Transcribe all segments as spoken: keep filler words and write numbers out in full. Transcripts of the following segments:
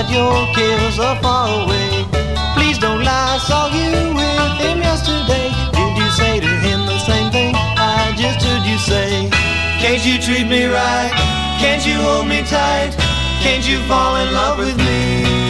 that your cares are far away. Please don't lie, saw you with him yesterday. Did you say to him the same thing I just heard you say? Can't you treat me right? Can't you hold me tight? Can't you fall in love with me?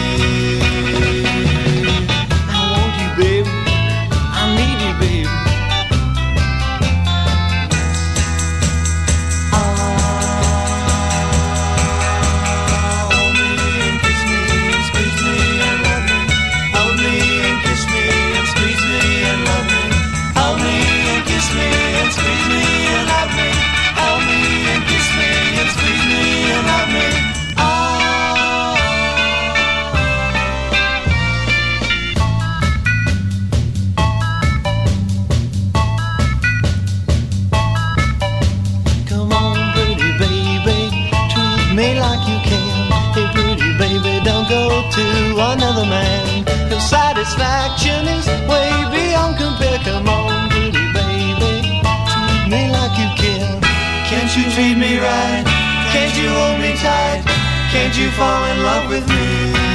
Another man, your satisfaction is way beyond compare. Come on, pretty baby, treat me like you care. Can't you treat me right? Can't you hold me tight? Can't you fall in love with me?